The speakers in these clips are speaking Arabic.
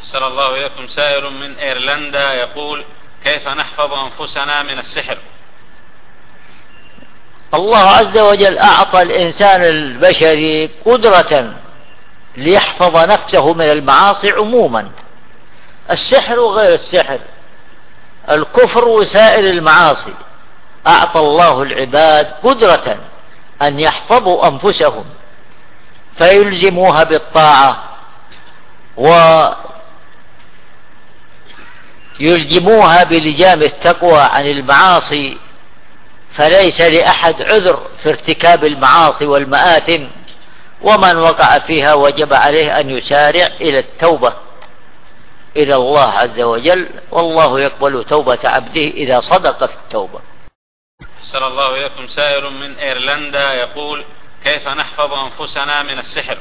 أحسن الله إليكم. سائل من إيرلندا يقول: كيف نحفظ أنفسنا من السحر؟ الله عز وجل أعطى الإنسان البشري قدرة ليحفظ نفسه من المعاصي عموما، السحر وغير السحر، الكفر وسائر المعاصي. أعطى الله العباد قدرة أن يحفظوا أنفسهم فيلزموها بالطاعة ويلزموها بلجام التقوى عن المعاصي، فليس لأحد عذر في ارتكاب المعاصي والمآثم، ومن وقع فيها وجب عليه أن يسارع إلى التوبة إلى الله عز وجل، والله يقبل توبة عبده إذا صدق في التوبة. أحسن الله إليكم. سائل من إيرلندا يقول: كيف نحفظ أنفسنا من السحر؟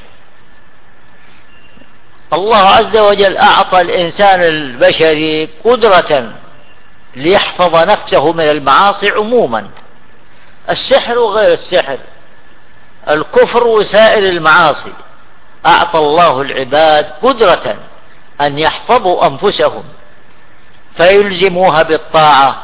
الله عز وجل أعطى الإنسان البشري قدرة ليحفظ نفسه من المعاصي عموما، السحر وغير السحر، الكفر وسائر المعاصي. أعطى الله العباد قدرة أن يحفظوا أنفسهم فيلزموها بالطاعة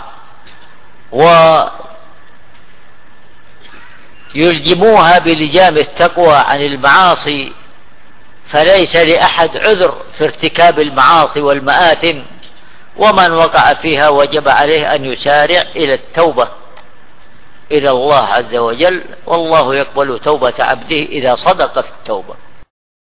ويلزموها بلجام التقوى عن المعاصي، فليس لأحد عذر في ارتكاب المعاصي والمآثم، ومن وقع فيها وجب عليه أن يسارع إلى التوبة إلى الله عز وجل، والله يقبل توبة عبده إذا صدق في التوبة.